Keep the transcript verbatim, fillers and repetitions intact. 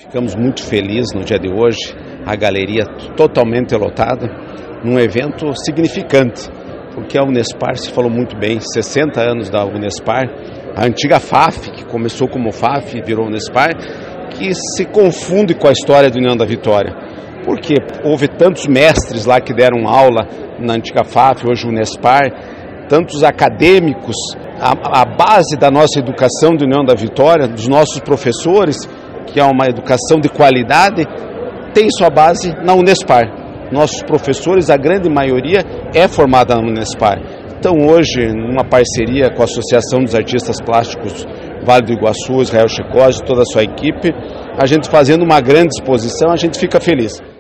Ficamos muito felizes no dia de hoje, a galeria totalmente lotada, num evento significante, porque a Unespar, se falou muito bem, sessenta anos da Unespar, a antiga F A F, que começou como F A F e virou Unespar, que se confunde com a história da União da Vitória, porque houve tantos mestres lá que deram aula na antiga F A F, hoje Unespar, tantos acadêmicos, a, a base da nossa educação da União da Vitória, dos nossos professores, que é uma educação de qualidade, tem sua base na Unespar. Nossos professores, a grande maioria, é formada na Unespar. Então hoje, numa parceria com a Associação dos Artistas Plásticos Vale do Iguaçu, Israel Chicose, toda a sua equipe, a gente fazendo uma grande exposição, a gente fica feliz.